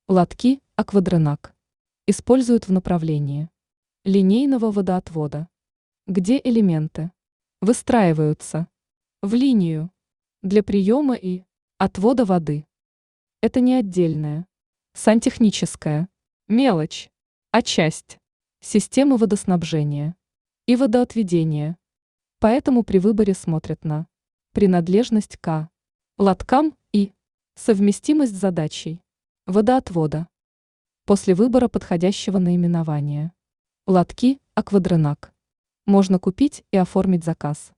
Лотки аквадронак используют в направлении линейного водоотвода, где элементы выстраиваются в линию для приема и отвода воды. Это не отдельная сантехническая мелочь, а часть системы водоснабжения и водоотведения. Поэтому при выборе смотрят на принадлежность к лоткам и совместимость с задачей водоотвода. После выбора подходящего наименования лотки аквадронак можно купить и оформить заказ.